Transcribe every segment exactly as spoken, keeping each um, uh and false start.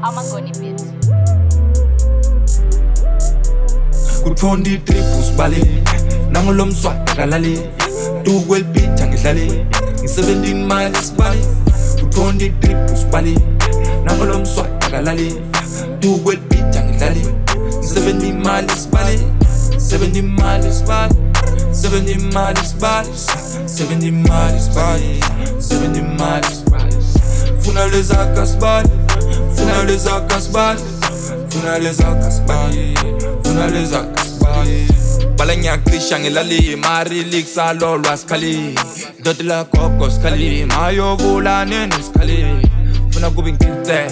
Amangoni beat. Kutondi tripus bale nangolom swat kalale tu wel beat angidlale seventeen miles bale kutondi tripus bale nangolom swat kalale tu wel beat angidlale seventeen miles bale seventeen miles bale seventeen miles bale seventeen miles bale seventeen miles bale funa les akas bale funa les akas bale funa les akas bale funa les akas bale balanya krisha ngelali mari liksa lolwa skali dotla kokos kali mayo bulane skali funa kubinkitela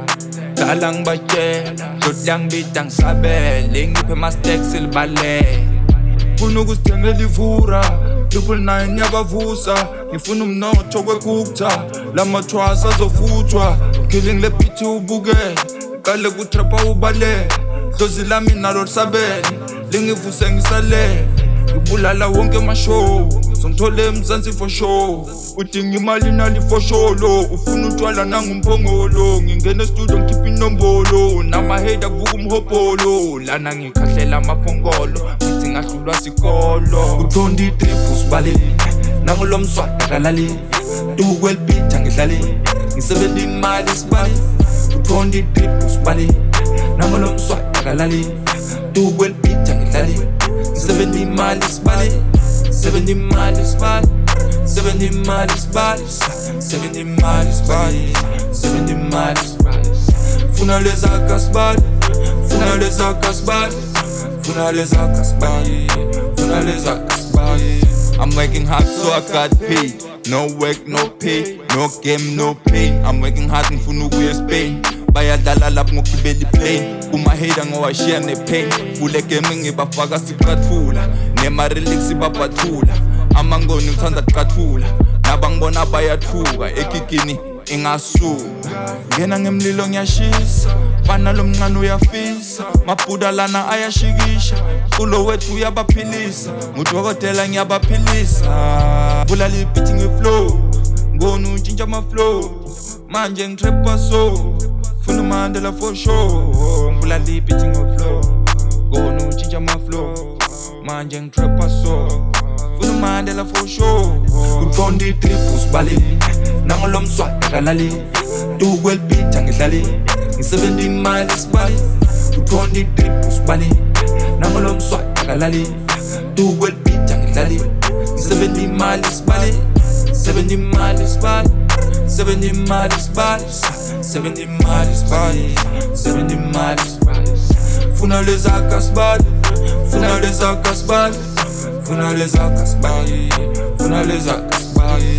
dalang bachela dotlang bitang sabe lingiphe masteksil bale funa ukusithengela ivura triple nine yabavusa ngifuna umnotho kwekukta lamathwasa azofuthwa killing le beat ubuke kale kutrapa ubale dozi lami nalo sabeni lingivuse ngisale ngibulala wonke amashow songithole emzansi for show udinga imali nali for show lo ufuna utwala nangumphongolo ngingena estudio ngikhipha inombolo namaheader kuvuka umhopolo lana ngikhahlela amaphongolo ngithi ngahlulwa sikolo utondi tripus bale nangolomswata kalale tukwel beat angidlale ngi-seventeen miles bale utondi tripus bale nangolomswata kalale tukwel beat angidlale seventeen miles bale seventeen miles bale seventeen miles bale seventeen miles bale seventeen miles bale funa les akas bale funa les akas bale funa les akas bale funa les akas bale I'm working hard so I got paid. No work, no pay, no game, no pay. I'm working hard ngifuna ukuya Spain. Bayadlala lapho ngokugibela iplane kumaheda ngowashiya nepain kule game ngibafaka siqathula nemarelix babhathula amangoni ngithanda qathula nabangibona bayathuka ekikini ingasuka ngena ngemlilo ngiyashisa bana lomncane uyafisa mabhuda lana ayashikisha kulo wethu uyabaphilisa ngudokotela ngiyabaphilisa bulala ibeat ngeflow ngona untshintsha ama flow manje ngitrappa so funa Mandela for sure ngibulala ibeat ngeflow ngona untshintsha ama flow manje ngitrappa so funa Mandela for sure utondi tripus bale nangolomswata kalale tukwel beat angidlale ngi-seventeen miles bale utondi tripus bale nangolomswata kalale tukwel beat angidlale ngi-seventeen miles bale seventeen miles bale seventeen miles bale seventeen miles bale seventeen miles bale funa les akas bale funa les akas bale funa les akas bale funa les akas bale